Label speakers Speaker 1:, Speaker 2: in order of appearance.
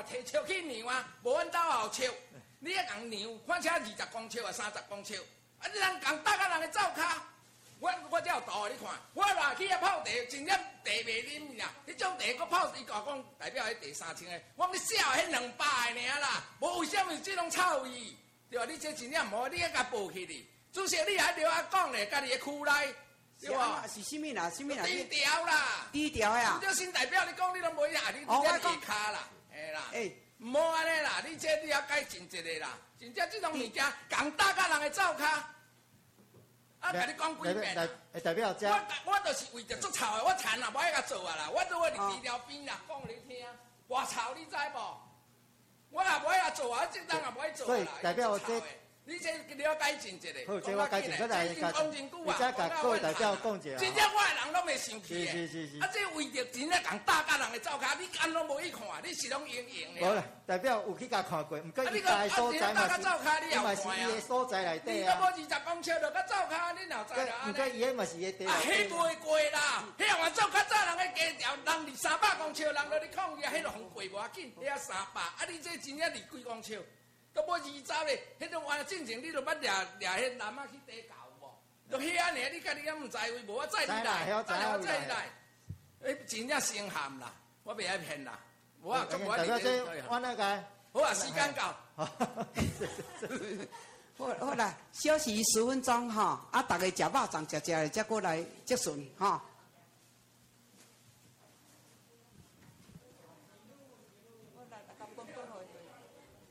Speaker 1: 摕树去量啊，无阮兜后树，你要共量，反正20公尺啊，30公尺，啊，你人共搭啊人的灶骹，我才有图你看，我若去遐泡茶，真正茶袂啉啦，迄种茶搁泡，伊讲代表迄茶3000个，我讲你少迄200个尔啦，无为什么这种臭味，对吧？你这真正无，你要甲报起哩。主席，你还留啊讲咧，家己的区内，对吧？
Speaker 2: 是啥物啦？啥物啦？
Speaker 1: 低调啦，
Speaker 2: 低调呀！
Speaker 1: 就新代表你讲，你拢无呀，你这下骹啦，嘿啦，唔好安尼啦，你这你要改进一个啦，真正这种物件，共搭甲人的灶骹，啊，甲你讲几遍啦。
Speaker 3: 代表这，
Speaker 1: 我就是为着做臭的，我田啊，无爱甲做啊啦，我都会伫条边啦，讲你听，偌臭你知无？我也无爱甲做啊，这当也无爱做啦。
Speaker 3: 所以代表这。
Speaker 1: 你这你要改进一下。
Speaker 3: 好，这我改进，再来
Speaker 1: 讲真久啊。
Speaker 3: 再甲各位代表讲一下。
Speaker 1: 真正我的人拢袂生气的。
Speaker 3: 是。
Speaker 1: 啊，这为着真正共大家人的灶骹，你干拢无去看，你是拢用的。
Speaker 3: 无啦，代表有去甲看过，毋过伊家所在嘛是，伊嘛是伊的所在内底啊。
Speaker 1: 你都无20公尺就甲灶骹，你哪知啦？
Speaker 3: 毋过伊迄嘛是伊的地。
Speaker 1: 啊，迄袂过啦，迄换灶较早人的家条，人200-300公尺，人落你抗议，迄落互过无要紧，遐300，啊，你这真正20几公尺。都无20咧，迄种话正经，你都捌掠迄男仔去地搞无？就遐尔，你家己敢毋知为无？我载你来，我载你来，真正生含啦，我袂爱骗啦，我啊，我
Speaker 3: 我那个，
Speaker 1: 好啊，时间到，
Speaker 2: 好啦，休息10分钟哈，啊，大家食饱饭，食的才过来结束哈。